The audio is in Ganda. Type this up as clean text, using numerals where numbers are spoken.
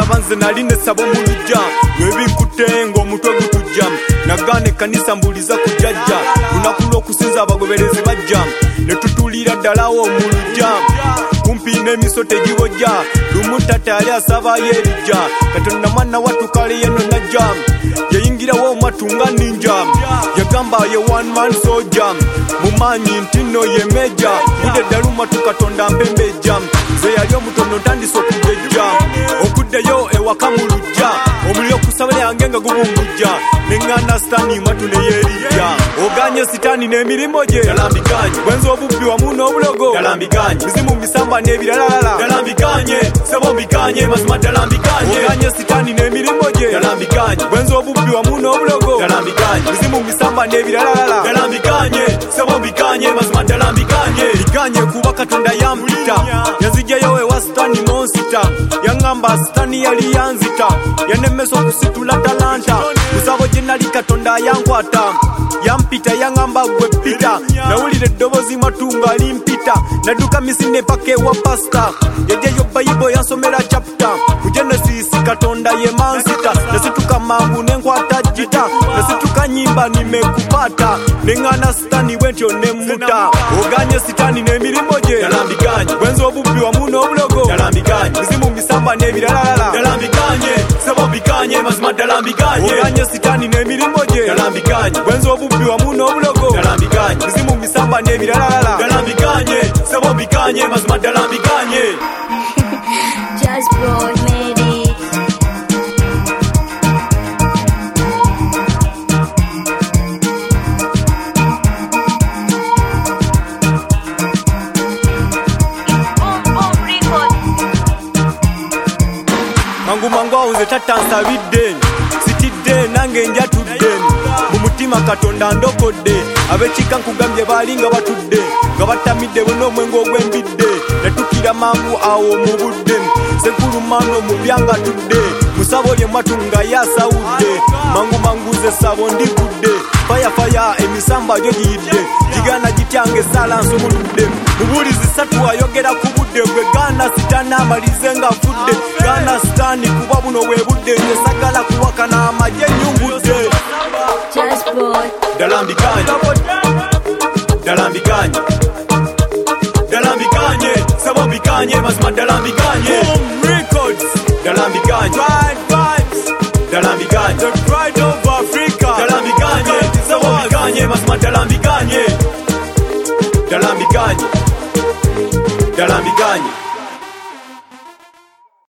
banze nali ne sabo mu lujja webinkutte ng'omutwe gutujja nagane kanisa mbuliza kujjajja lunaku lw'okusinza abagoberezi bajja ne tutuulira ddalawo mu lujja kumpi n'emiso tegibojja lumu tate ali asaba yerijja katonda mwana wattu kale yeno najja yayingirawo matunga ninja yagamba ye one man soldier mumanyi nti nno ye meja budde ddaluma tukatonda mpembejja nze yali omutono ntandise okujejja okuddeyo ewaka mu lujja omuliro okusabala yange nga gubumbujja neŋŋanda sitaani matu ne yeerijja oganye sitaani n'emirimu gye dalambiganye bwenza obubbi wamu n'obulogo dalambiganye mizimu misamba n'ebiralalala dalambiganye sebo mbiganye mazima dalambiganye oganye sitaani n'emirimu gye dalambiganye bwenza obubbi wamu n'obulogo dalambiganye mizimu misamba n'ebiralalala dalambiganye sebo mbiganye mazima dalambiganye liganye kuba katonda yampita yanzijayo ewa sitaani monsita yaŋŋamba sitaani yali yanzita yanemesa okusitula talanta musabo gye nali katonda yankwata yampita yaŋŋamba gwe pita nawulira eddoboozi matunga limpita nadduka misine paka ewa pasta yajeyo bayibo yansomera chapta ku Genesis katonda ye mansita nasituka mangu nenkwata jita nasituka nyimba nimekupata neŋŋana sitaani bwentyo nemmuta oganye sitaani n'emirimu gye dalambiganye bwenza obubbi wamu n'obulogo dalambiganye mizimu misamba n'ebiralalala dalambiganye sebo mbiganye mazima dalambiganye oganye sitaani n'emirimu gye dalambiganye bwenza obubbi wamu n'obulogo dalambiganye mizimu misamba n'ebiralalala dalambiganye sebo mbiganye mazima dalambiganye Just Boy made it. mangu awo nze tatta nsabidde sitidde nange njatudde mu mutima katonda ndokodde ab'ekika nkugambye baali nga batudde nga batamidde bonna omwenge ogw'embidde natukira mangu awo mu budde senkulu mano mu byanga tudde musabo lye mwatu nga yasawudde mangu ze sabo ndigudde faya emisamba gyo giyidde gigana gityange esala nsumuludde mubulizi satu ayogera ku budde gwe gaana sitaani amalize nga nfudde gaana sitaani kuba buno bwe budde nesagala kuwakana amagye nyungudde Just Boy. dalambiganye dalambiganye dalambiganye sabo mbiganye mazima dalambiganye records dalambiganye vibes dalambiganye the pride of Africa dalambiganye sabo mbiganye mazima dalambiganye dalambiganye dalambiganye